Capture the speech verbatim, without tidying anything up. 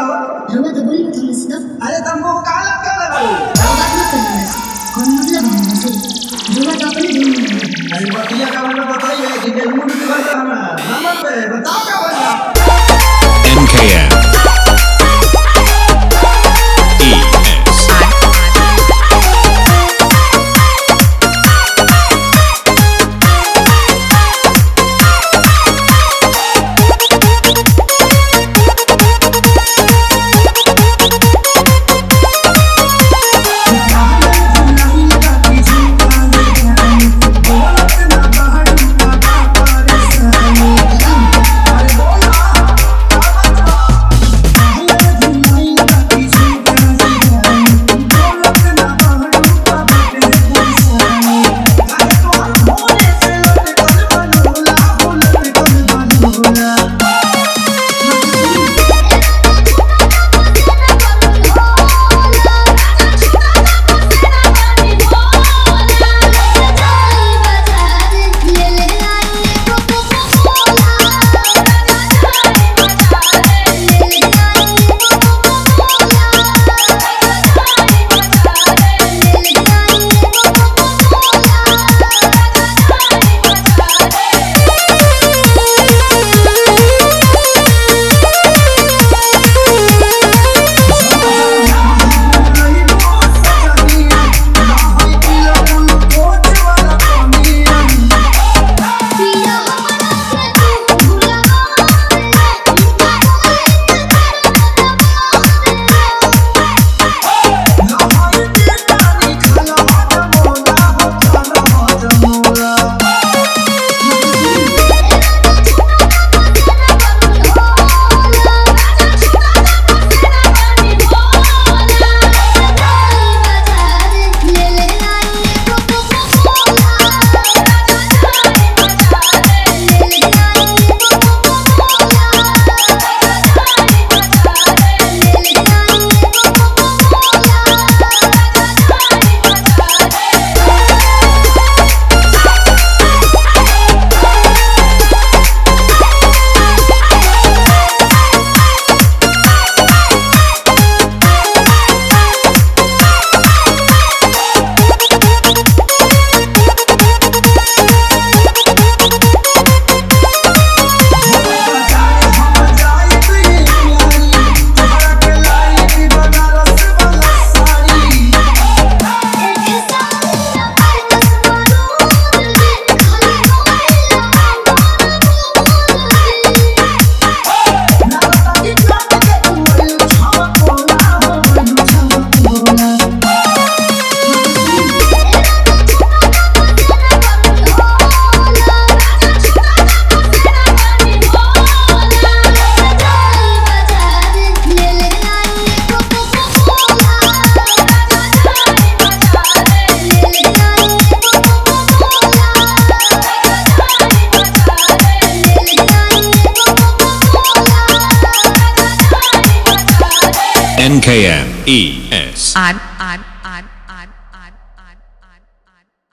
रउआ तो बोली थोड़ी सी तो अरे तुमको काला काला बात मत करिए कौन मतलब है मुझे रउआ तो अपने ढूंढ रहे हैं। अरे बतिया का मतलब बताइए कि जब मूड की बात है नंबर पे बताओ क्या बता N K M N K M E S R